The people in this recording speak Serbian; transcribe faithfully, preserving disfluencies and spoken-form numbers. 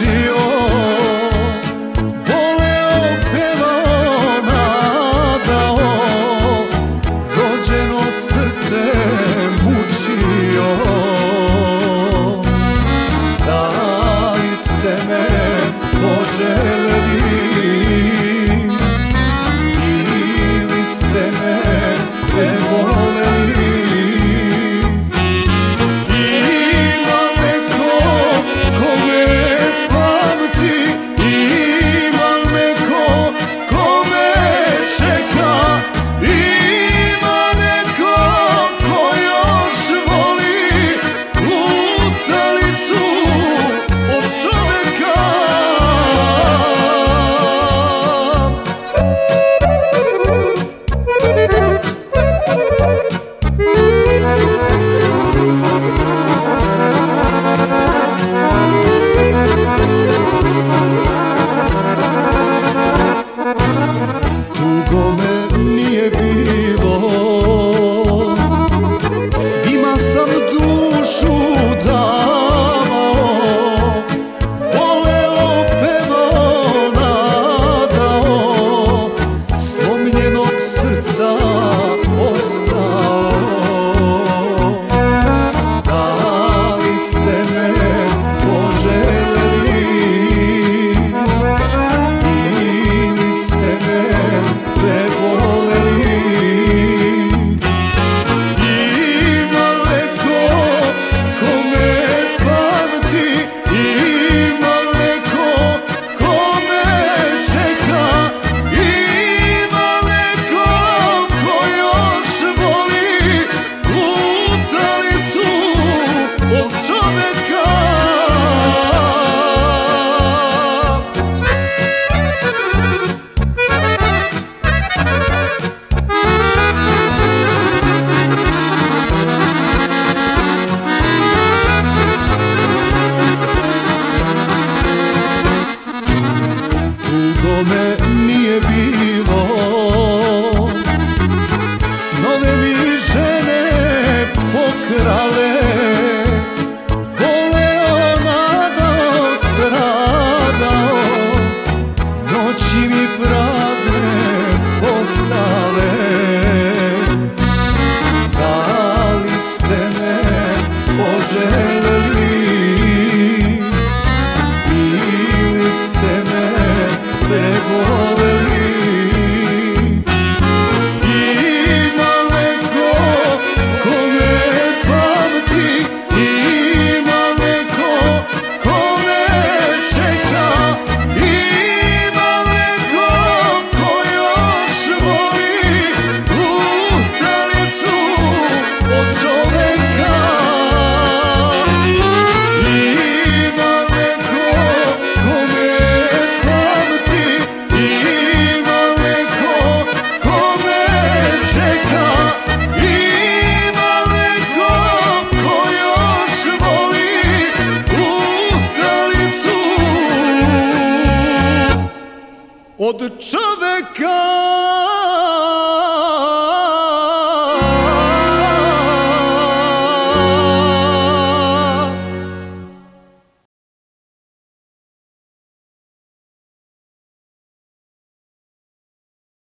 mučio, voleo, pevao, nadao, rođeno srce mučio. Da li ste me poželeli ili ste me prevoleli? Ima neko ko me pamti, ima neko ko me čeka, ima neko ko još voli lutalicu od čoveka. Dugo me nije bilo, svima sam dušu davao, voleo, pevao, nadao, slomljenog srca ostao. Da li ste me poželeli ili ste me prevoleli? Ima neko ko me pamti, ima neko ko me čeka, ima neko ko još voli lutalicu od čoveka. Dugo me nije bilo, snove mi žene pokrale, voleo, nadao, stradao, noći mi prazne postale. Da li ste me poželeli ili ste me prevoleli? Ima neko ko me pamti, ima neko ko me čeka, ima neko ko još voli lutalicu od čoveka. Ima neko ko me pamti, ima neko ko me čeka, ima neko ko još voli lutalicu od čoveka.